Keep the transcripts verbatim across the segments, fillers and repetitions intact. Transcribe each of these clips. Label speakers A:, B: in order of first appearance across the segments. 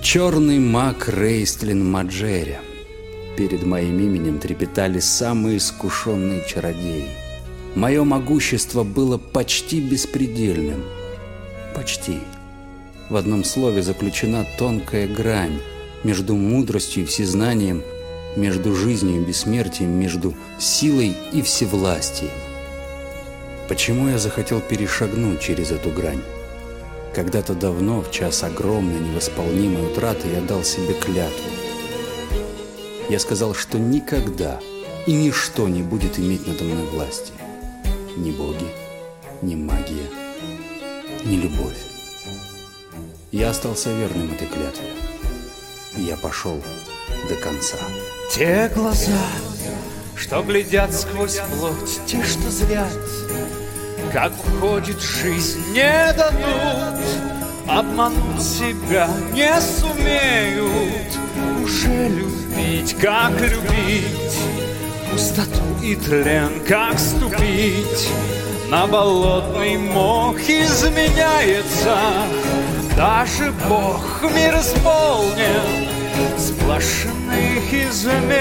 A: Черный маг Рейстлин Маджеря. Перед моим именем трепетали самые искушенные чародеи. Мое могущество было почти беспредельным. Почти. В одном слове заключена тонкая грань между мудростью и всезнанием, между жизнью и бессмертием, между силой и всевластием. Почему я захотел перешагнуть через эту грань? Когда-то давно, в час огромной невосполнимой утраты, я дал себе клятву. Я сказал, что никогда и ничто не будет иметь надо мной власти. Ни боги, ни магия, ни любовь. Я остался верным этой клятве. И я пошел до конца.
B: Те глаза, что глядят сквозь плоть, те, что зрят, как уходит жизнь, не дадут, обмануть себя не сумеют. Уже любить, как любить, пустоту и тлен, как ступить на болотный мох, изменяется. Даже Бог мир исполнен сплошных измен.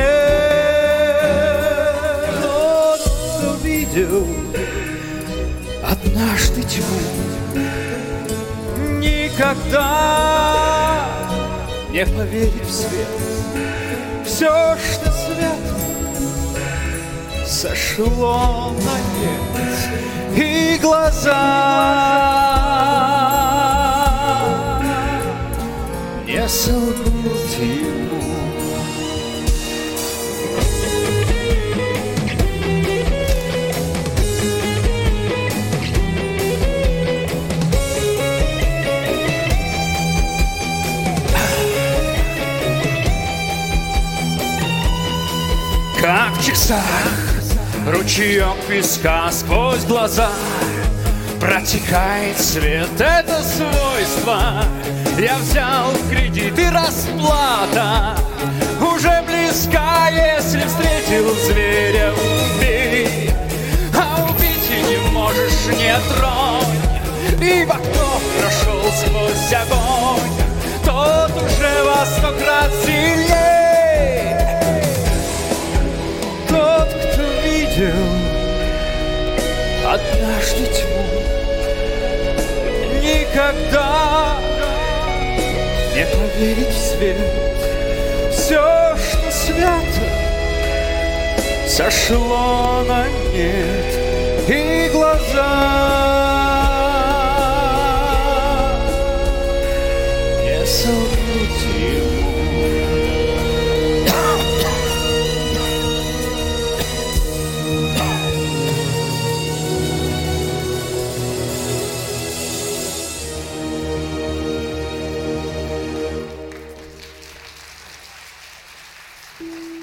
B: Тот, кто видел однажды тьму, никогда не поверит в свет. Все, что свято, сошло на нет, и глаза не солгут ему. Как в часах ручеек песка сквозь глаза протекает свет, это свойство я взял в кредит, и расплата уже близка. Если встретил зверя, убей, а убить и не можешь, не тронь. И в окно прошел сквозь огонь, тот уже во сто крат сильней. Тот, кто видел однажды тьму, никогда не поверит в свет. Все, что свято, сошло на нет, и глаза